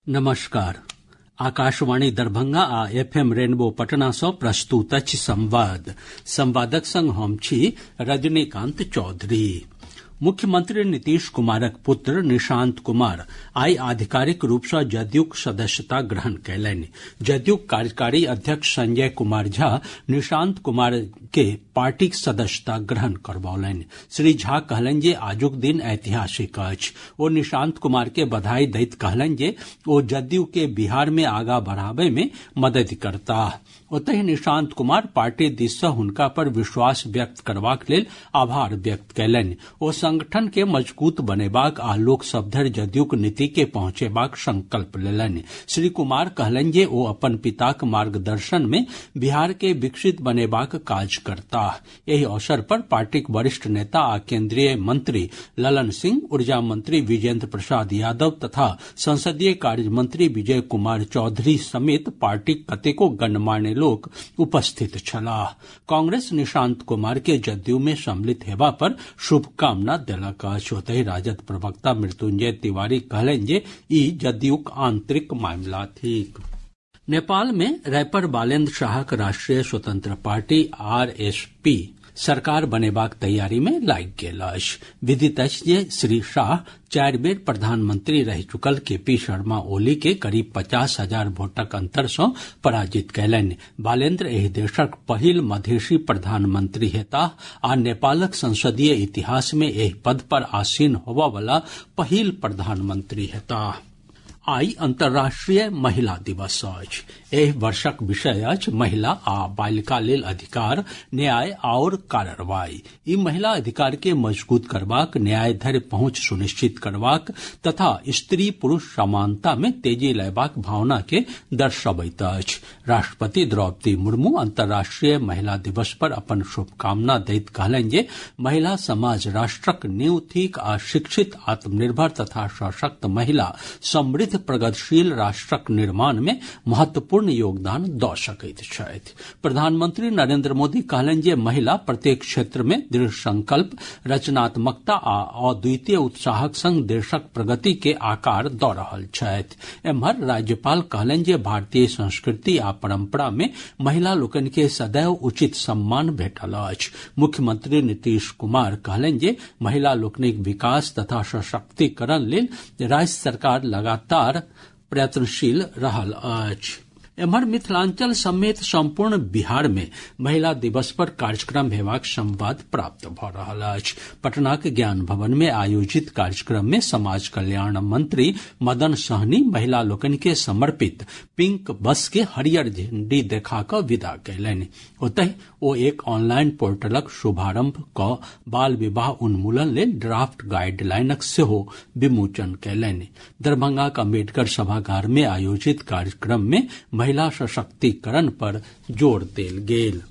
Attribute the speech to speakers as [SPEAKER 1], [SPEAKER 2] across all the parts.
[SPEAKER 1] नमस्कार। आकाशवाणी दरभंगा आ FM rainbow Patna सँ प्रस्तुत अछि संवादक संग हम छी रजनीकांत चौधरी। मुख्यमंत्री नीतीश कुमारक पुत्र निशांत कुमार आइ आधिकारिक रूप सँ जदयूक सदस्यता ग्रहण कयलनि। जदयूक कार्यकारी अध्यक्ष संजय कुमार झा निशांत कुमार के पार्टीक सदस्यता ग्रहण करबौलनि। श्री झा कहलनि जे आजुक दिन ऐतिहासिक अछि। ओ निशांत कुमार के बधाई दैत कहलनि जे ओ जदयू के बिहार मे आगां बढ़ाबय मे मददि करताह। ओतहि निशांत कुमार पार्टी दिस सँ हुनका पर विश्वास व्यक्त करबाक लेल आभार व्यक्त कयलनि। ओ संगठन के मजगूत बनेबाक आ लोक सभ धरि जदयूक नीति के पहुंचेबाक संकल्प लेलनि। श्री कुमार कहलनि जे ओ अपन पिताक मार्गदर्शन मे बिहार के विकसित बनेबाक काज करताह। एहि अवसर पर पार्टीक वरिष्ठ नेता आ केन्द्रीय मंत्री ललन सिंह, ऊर्जा मंत्री विजेन्द्र प्रसाद यादव तथा संसदीय कार्य मंत्री विजय कुमार चौधरी समेत पार्टीक कतेको गणमान्य लोक उपस्थित छलाह। कांग्रेस निशांत कुमार के जदयू में सम्मिलित हेबा पर शुभकामना देलक अछि। ओतहि राजद प्रवक्ता मृत्युंजय तिवारी कहलनि जे ई जदयूक आंतरिक मामिला थिक। नेपाल मे रैपर बालेन्द्र शाहक राष्ट्रीय स्वतंत्र पार्टी आरएसपी सरकार बनेबाक तैयारी मे लागि गेल अछि। विदित अछि जे श्री शाह 4 बेर प्रधानमंत्री रहि चुकल केपी शर्मा ओली के करीब 50,000 भोटक अंतर सँ पराजित कयलनि। बालेन्द्र एहि देशक पहिल मधेसी प्रधानमंत्री हेताह आ नेपालक संसदीय इतिहास मे एहि पद पर आसीन होबय वला पहिल प्रधानमंत्री हेताह। आइ अंतर्राष्ट्रीय महिला दिवस अछि। एहि वर्षक विषय अछि महिला आ बालिका लेल अधिकार, न्याय आओर कार्रवाई। ई महिला अधिकार के मजबूत करबाक, न्याय धरि पहुंच सुनिश्चित करबाक तथा स्त्री पुरुष समानता में तेजी लयबाक भावना के दर्शबैत अछि। राष्ट्रपति द्रौपदी मुर्मू अंतर्राष्ट्रीय महिला दिवस पर अपन शुभकामना दैत कहलनि जे महिला समाज राष्ट्रक नींव थिक आ शिक्षित, आत्मनिर्भर तथा सशक्त महिला समृद्ध प्रगतिशील राष्ट्रक निर्माण में महत्वपूर्ण योगदान दऽ सकैत छथि। प्रधानमंत्री नरेंद्र मोदी कहलनि जे महिला प्रत्येक क्षेत्र में दृढ़ संकल्प, रचनात्मकता आ अद्वितीय उत्साहक संग देशक प्रगति के आकार दऽ रहल छथि। एम्हर राज्यपाल कहलनि जे भारतीय संस्कृति आ परंपरा में महिला लोकनि के सदैव उचित सम्मान भेटल अछि। मुख्यमंत्री नीतीश कुमार कहलनि जे महिला लोकनिक विकास तथा सशक्तिकरण लेल राज्य सरकार लगातार प्रयत्नशील रहल अछि। एम्हर मिथिलांचल समेत संपूर्ण बिहार में महिला दिवस पर कार्यक्रम हेबाक संवाद प्राप्त भऽ रहल अछि। पटनाक ज्ञान भवन में आयोजित कार्यक्रम में समाज कल्याण मंत्री मदन सहनी महिला लोकनि के समर्पित पिंक बस के हरियर झंडी देखा कऽ विदा कयलनि। ओतहि ओ एक ऑनलाइन पोर्टलक शुभारंभ कऽ बाल विवाह उन्मूलन लेल ड्राफ्ट गाइडलाइनक सेहो विमोचन कयलनि। दरभंगाक अम्बेडकर सभागार में आयोजित कार्यक्रम में महिला सशक्तिकरण पर जोर देल गेल।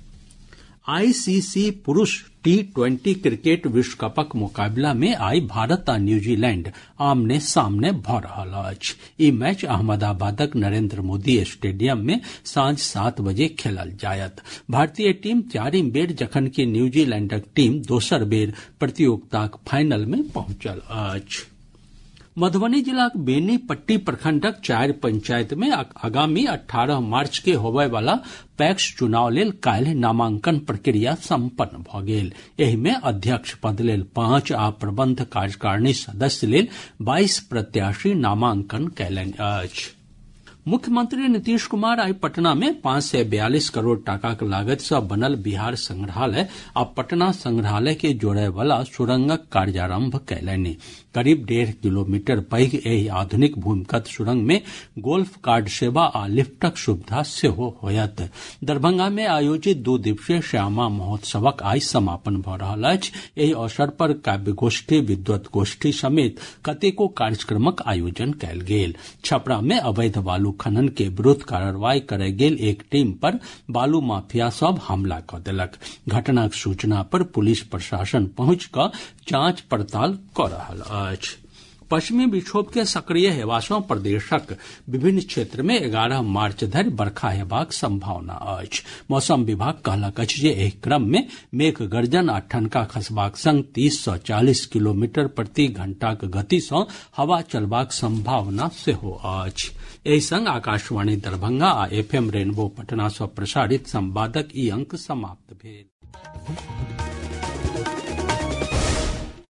[SPEAKER 1] आईसीसी पुरुष T20 क्रिकेट विश्व कपक मुकाबला में आइ भारत आ न्यूजीलैंड आमने सामने भऽ रहल अछि। ई मैच अहमदाबादक नरेंद्र मोदी स्टेडियम में साँझ 7 बजे खेलल जायत। भारतीय टीम 4म बेर जखनकि न्यूजीलैंडक टीम दोसर बेर प्रतियोगिताक फाइनल में पहुंचल अछि। मधुबनी जिलाक बेनीपट्टी प्रखंडक 4 पंचायत में आगामी 18 मार्च के होबय वाला पैक्स चुनाव लेल काल्हि नामांकन प्रक्रिया संपन्न भऽ गेल। एहि में अध्यक्ष पद लेल 5 आ प्रबंध कार्यकारिणी सदस्य लेल 22 प्रत्याशी नामांकन कयलनि अछि। मुख्यमंत्री नीतीश कुमार आइ पटना में 542 करोड़ टाकाक लागति सँ बनल बिहार संग्रहालय आ पटना संग्रहालय के जोड़य वला सुरंगक कार्यारंभ कयलनि। करीब 1.5 किलोमीटर पैघ एहि आधुनिक भूमिगत सुरंग में गोल्फ कार्ड सेवा आ लिफ्टक सुविधा सेहो होयत। दरभंगा में आयोजित 2 दिवसीय श्यामा महोत्सवक आइ समापन भऽ रहल अछि। एहि अवसर पर काव्य गोष्ठी, विद्वत गोष्ठी समेत कतेको कार्यक्रमक आयोजन कयल गेल। छपरा में अवैध बालू खनन के विरुद्ध कार्रवाई करय गेल एक टीम पर बालू माफिया सभ हमला कऽ देलक। घटनाक सूचना पर पुलिस प्रशासन पहुंचि कऽ जांच पड़ताल कऽ रहल अछि। पश्चिमी विक्षोभ के सक्रिय हेबा सँ प्रदेशक विभिन्न क्षेत्र मे 11 मार्च धरि बरखा हेबाक संभावना अछि। मौसम विभाग कहलक अछि जे एहि क्रम मे मेघ गर्जन आ ठनका खसबाक संग 30 सँ 40 किलोमीटर प्रति घंटाक गति सँ हवा चलबाक संभावना सेहो अछि। एहि संग आकाशवाणी दरभंगा आ FM रेनबो पटना सँ प्रसारित संवादक ई अंक समाप्त भेल।